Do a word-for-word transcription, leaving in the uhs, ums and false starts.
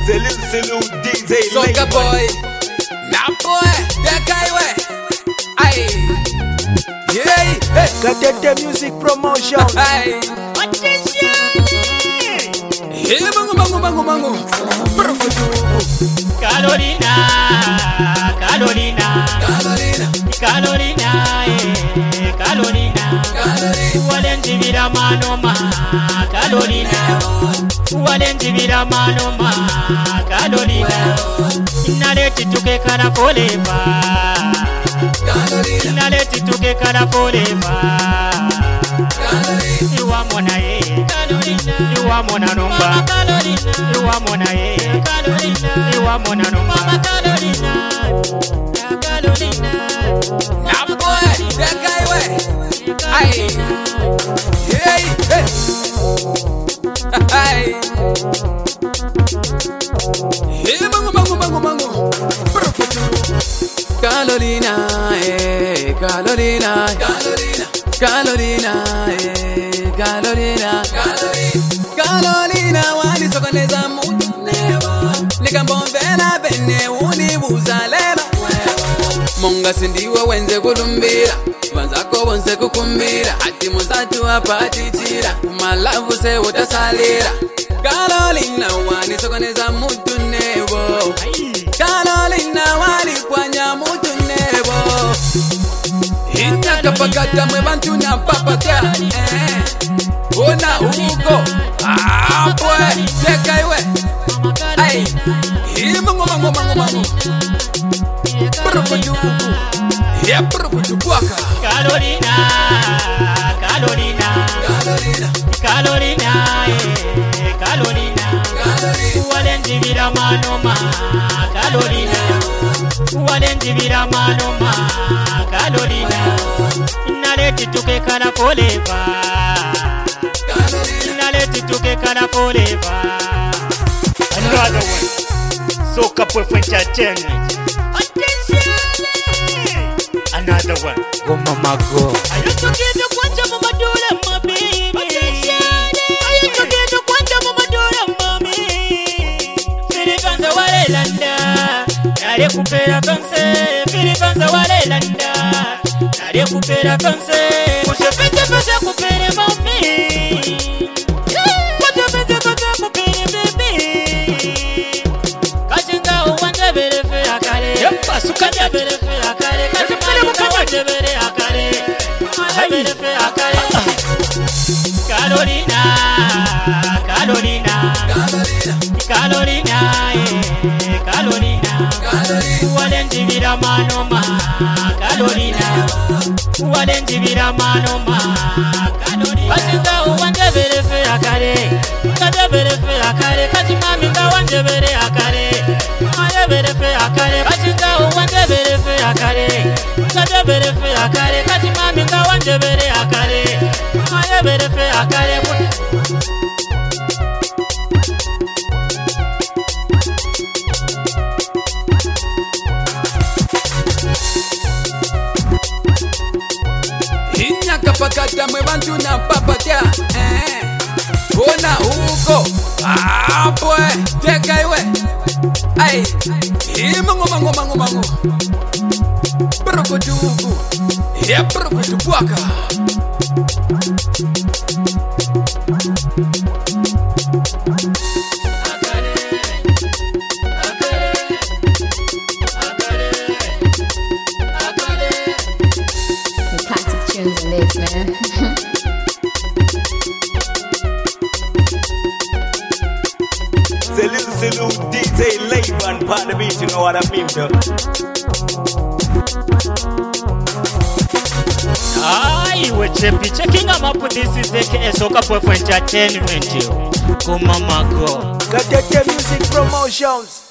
The little salute D J Soca boy, na boy, the guy way. Aye, yeah, hey. Katete Music Promotion. Aye, hey, mango, mango, mango, mango. Carolina, Carolina, Carolina, Carolina, eh, Carolina. Walenji vira manoma, Carolina. Walenji vira manoma, Carolina. Inaleti tuke kana forever. Carolina, Inaleti tuke kana forever. You are mona ye, Carolina. You are mona numba, Carolina. You are mona ye, Carolina. You are mona numba, Carolina. Carolina. na boy, the guy way. Aye, hey, hey. Aye, hey, mango, mango, mango, mango. Carolina, eh, Carolina, Carolina, Carolina, eh, Carolina, Carolina, wali sokoneza mutu newa, nikambomvela vene uni buzalema Monga sindiwe wenze kulumbira, banzako wonse kukumbira, ati muzatu apatichira, kumalavu se utasalira. Carolina, wali sokoneza mutu newa, Carolina, wali kwanya mutu newa. Inyaka pakata mwe bantu na papatia, eh. Ona huko, ah boy, teka iwe. Ay, hi mango mango mango mango. Prokoju, ya prokoju kwaka. Carolina, Carolina, Carolina, Carolina, eh, Carolina. Walenji vira manoma, Carolina. Walenji vira manoma, Carolina. Inaleti tuke kana forever. Inaleti tuke kana forever. Another one. Soca Boy Entertainment. Another one. Go mama go. I used to get the quantum of my daughter, my baby. I used to get the quantum of my daughter, mommy. Filipanza walelanda, nare kupera kanse. Filipanza walelanda, nare kupera kanse. Kushe pete pete kupere mami. Kushe pete pete kupere baby. Kashinga uwanja bere fe akare. Yempa sukanya bere fe akare. Kashinga uwanja bere akare. Bere fe akare. Carolina, Carolina, Carolina, eh, Carolina. Walenji vira manoma, Carolina. Walenji vira manoma, Carolina. Kashinga uwanja bere fe akare. Kashinga bere fe akare. Kashinga minga uwanja bere akare. Uwanja bere fe akare. Kashinga uwanja bere fe akare. Uwanja bere fe akare. Kashinga minga uwanja bere akare. Uwanja bere fe akare. Inyaka pakata mwe bantu na papatia, eh. Ona huko, ah boy, teka iwe. Ay, hi mango mango mango mango. Prokoju, ya prokoju kwaka. Classic tunes and this, man. The little salute D J Layman. Part of it, you know what I mean, bro. Aye, we're checking them up with this is the Soca Boy Entertainment. Go mama go. Katete Music Promotions.